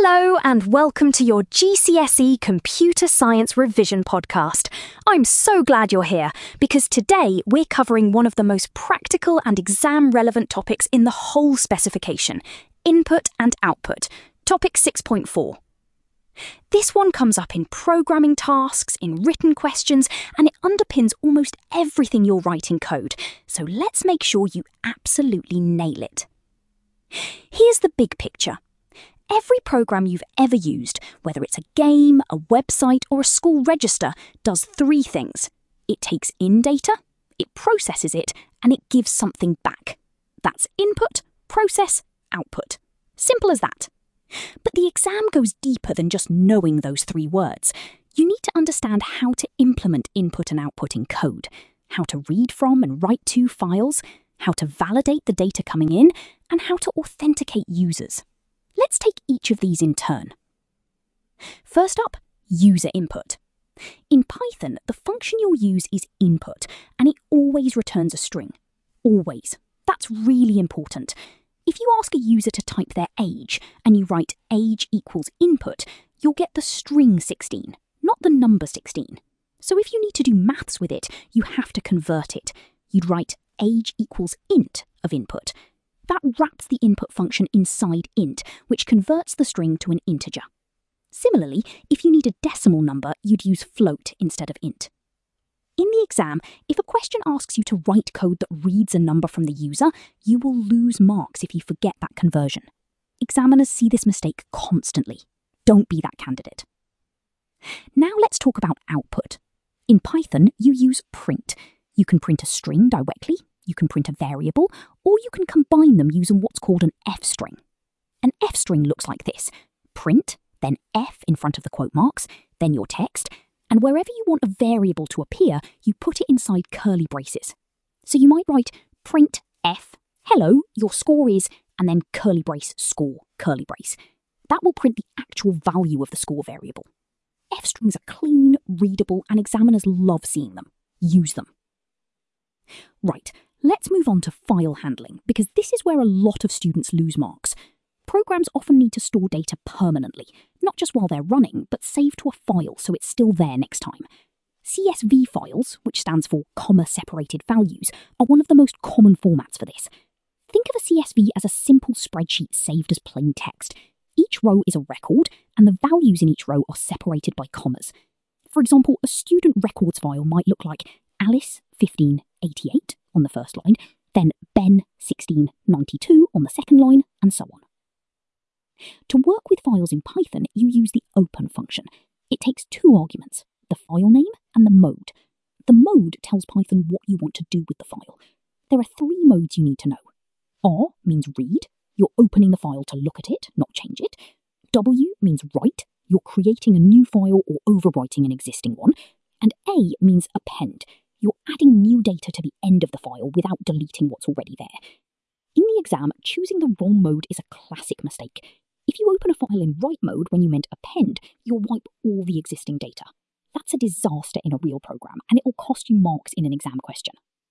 Hello and welcome to your GCSE Computer Science Revision podcast. I'm so glad you're here because today we're covering one of the most practical and exam-relevant topics in the whole specification, input and output, topic 6.4. This one comes up in programming tasks, in written questions, and it underpins almost everything you'll write in code, so let's make sure you absolutely nail it. Here's the big picture. Every program you've ever used, whether it's a game, a website, or a school register, does three things. It takes in data, it processes it, and it gives something back. That's input, process, output. Simple as that. But the exam goes deeper than just knowing those three words. You need to understand how to implement input and output in code, how to read from and write to files, how to validate the data coming in, and how to authenticate users. Let's take each of these in turn. First up, user input. In Python, the function you'll use is input, and it always returns a string. Always. That's really important. If you ask a user to type their age, and you write age equals input, you'll get the string 16, not the number 16. So if you need to do maths with it, you have to convert it. You'd write age equals int of input. That wraps the input function inside int, which converts the string to an integer. Similarly, if you need a decimal number, you'd use float instead of int. In the exam, if a question asks you to write code that reads a number from the user, you will lose marks if you forget that conversion. Examiners see this mistake constantly. Don't be that candidate. Now let's talk about output. In Python, you use print. You can print a string directly, you can print a variable, or you can combine them using what's called an F string. An F string looks like this. Print, then F in front of the quote marks, then your text, and wherever you want a variable to appear, you put it inside curly braces. So you might write print F, hello, your score is, and then curly brace score, curly brace. That will print the actual value of the score variable. F strings are clean, readable, and examiners love seeing them. Use them. Right, let's move on to file handling, because this is where a lot of students lose marks. Programs often need to store data permanently, not just while they're running, but saved to a file so it's still there next time. CSV files, which stands for comma-separated values, are one of the most common formats for this. Think of a CSV as a simple spreadsheet saved as plain text. Each row is a record, and the values in each row are separated by commas. For example, a student records file might look like Alice 1588 on the first line, then Ben 1692 on the second line, and so on. To work with files in Python, you use the open function. It takes two arguments, the file name and the mode. The mode tells Python what you want to do with the file. There are three modes you need to know. R means read, you're opening the file to look at it, not change it. W means write, you're creating a new file or overwriting an existing one. And A means append. You're adding new data to the end of the file without deleting what's already there. In the exam, choosing the wrong mode is a classic mistake. If you open a file in write mode when you meant append, you'll wipe all the existing data. That's a disaster in a real program, and it will cost you marks in an exam question.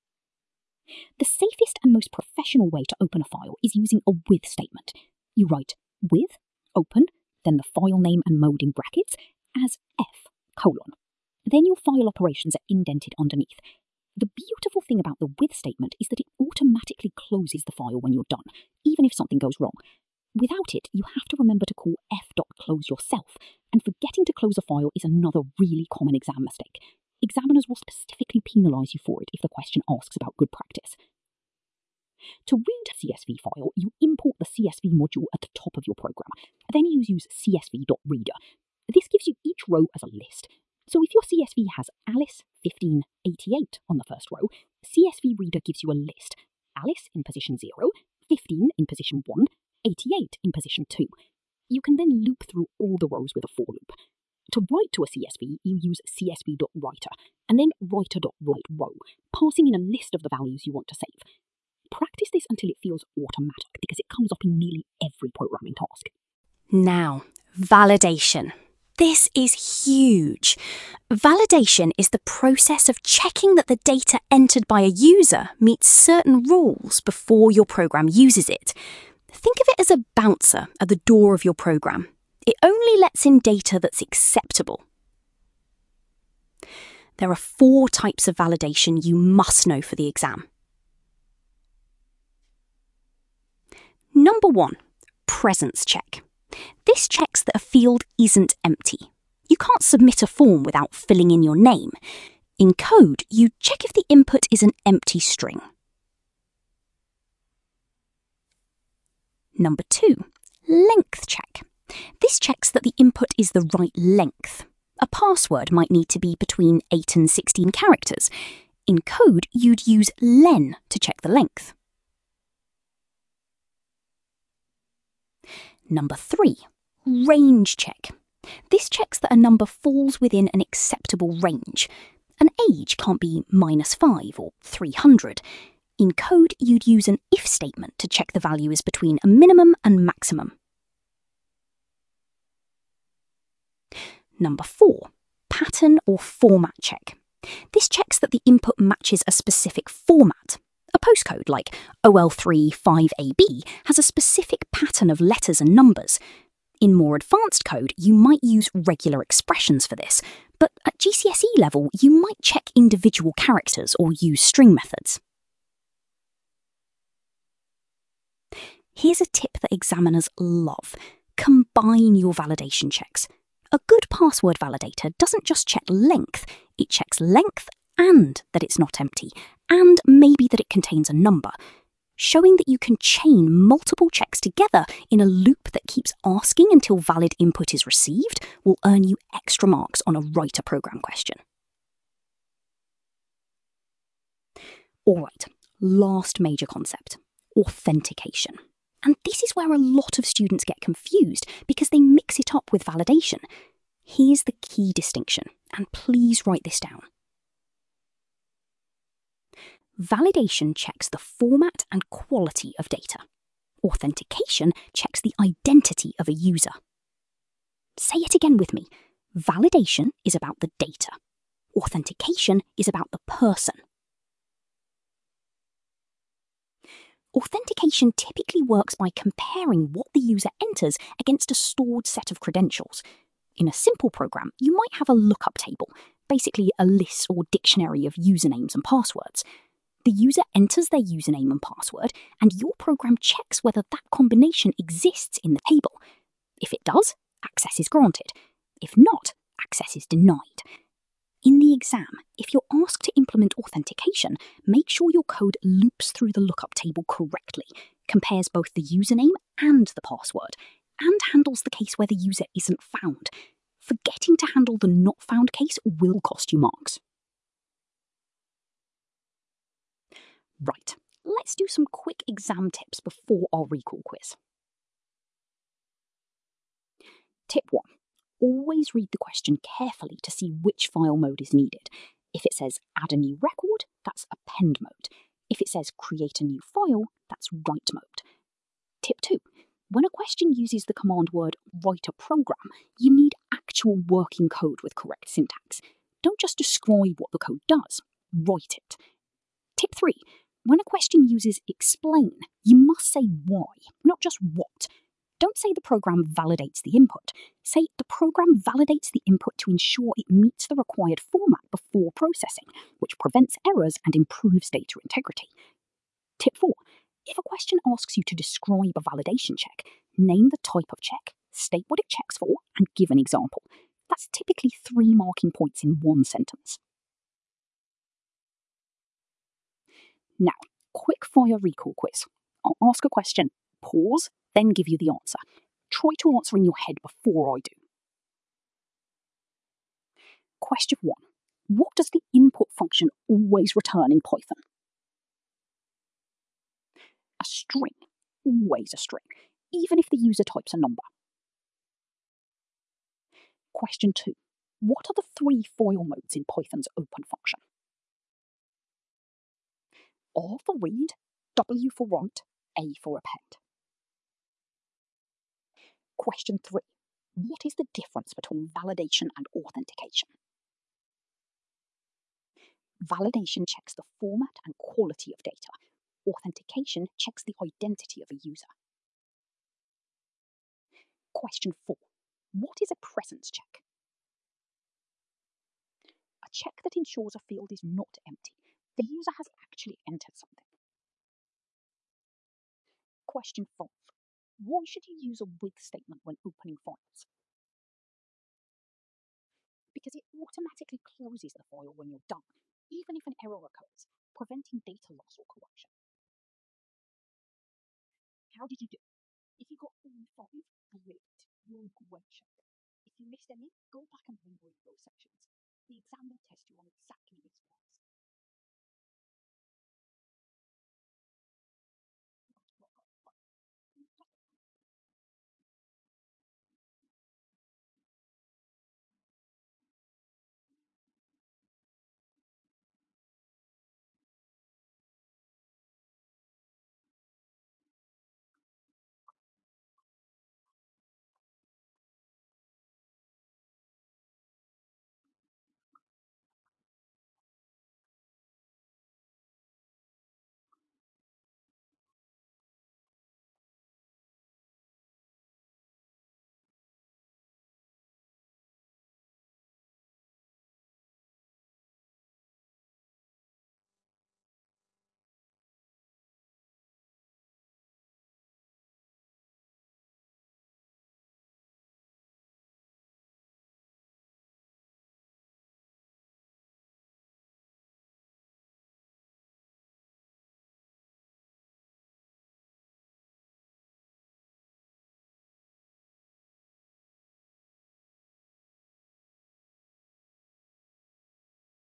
The safest and most professional way to open a file is using a with statement. You write with, open, then the file name and mode in brackets, as F, colon. Then your file operations are indented underneath. The beautiful thing about the with statement is that it automatically closes the file when you're done, even if something goes wrong. Without it, you have to remember to call f.close yourself, and forgetting to close a file is another really common exam mistake. Examiners will specifically penalise you for it if the question asks about good practice. To read a CSV file, you import the CSV module at the top of your program. Then you use csv.reader. This gives you each row as a list. So if your CSV has Alice 1588 on the first row, CSV Reader gives you a list. Alice in position 0, 15 in position 1, 88 in position 2. You can then loop through all the rows with a for loop. To write to a CSV, you use csv.writer, and then writer.writeRow, passing in a list of the values you want to save. Practice this until it feels automatic, because it comes up in nearly every programming task. Now, validation. This is huge. Validation is the process of checking that the data entered by a user meets certain rules before your program uses it. Think of it as a bouncer at the door of your program. It only lets in data that's acceptable. There are 4 types of validation you must know for the exam. Number 1, presence check. This checks that a field isn't empty. You can't submit a form without filling in your name. In code, you check if the input is an empty string. Number 2, length check. This checks that the input is the right length. A password might need to be between 8 and 16 characters. In code, you'd use len to check the length. Number 3, range check. This checks that a number falls within an acceptable range. An age can't be -5 or 300. In code, you'd use an if statement to check the value is between a minimum and maximum. Number 4, pattern or format check. This checks that the input matches a specific format. A postcode like OL35AB has a specific pattern of letters and numbers. In more advanced code, you might use regular expressions for this, but at GCSE level, you might check individual characters or use string methods. Here's a tip that examiners love. Combine your validation checks. A good password validator doesn't just check length, it checks length and that it's not empty, and maybe that it contains a number, showing that you can chain multiple checks together in a loop that keeps asking until valid input is received will earn you extra marks on a write a program question. Alright, last major concept, authentication. And this is where a lot of students get confused because they mix it up with validation. Here's the key distinction, and please write this down. Validation checks the format and quality of data. Authentication checks the identity of a user. Say it again with me. Validation is about the data. Authentication is about the person. Authentication typically works by comparing what the user enters against a stored set of credentials. In a simple program, you might have a lookup table, basically a list or dictionary of usernames and passwords. The user enters their username and password, and your program checks whether that combination exists in the table. If it does, access is granted. If not, access is denied. In the exam, if you're asked to implement authentication, make sure your code loops through the lookup table correctly, compares both the username and the password, and handles the case where the user isn't found. Forgetting to handle the not found case will cost you marks. Right, let's do some quick exam tips before our recall quiz. Tip 1. Always read the question carefully to see which file mode is needed. If it says add a new record, that's append mode. If it says create a new file, that's write mode. Tip 2. When a question uses the command word write a program, you need actual working code with correct syntax. Don't just describe what the code does, write it. Tip 3. When a question uses explain, you must say why, not just what. Don't say the program validates the input. Say the program validates the input to ensure it meets the required format before processing, which prevents errors and improves data integrity. Tip 4. If a question asks you to describe a validation check, name the type of check, state what it checks for, and give an example. That's typically 3 marking points in one sentence. Now, quick fire recall quiz. I'll ask a question, pause, then give you the answer. Try to answer in your head before I do. Question 1. What does the input function always return in Python? A string. Always a string, even if the user types a number. Question 2. What are the 3 file modes in Python's open function? R for read, W for write, A for append. Question 3. What is the difference between validation and authentication? Validation checks the format and quality of data. Authentication checks the identity of a user. Question 4. What is a presence check? A check that ensures a field is not empty. The user has actually entered something. Question 5. Why should you use a with statement when opening files? Because it automatically closes the file when you're done, even if an error occurs, preventing data loss or corruption. How did you do? If you got all 5, great, you're in great shape. If you missed any, go back and reread those sections. The exam will test you on exactly this one.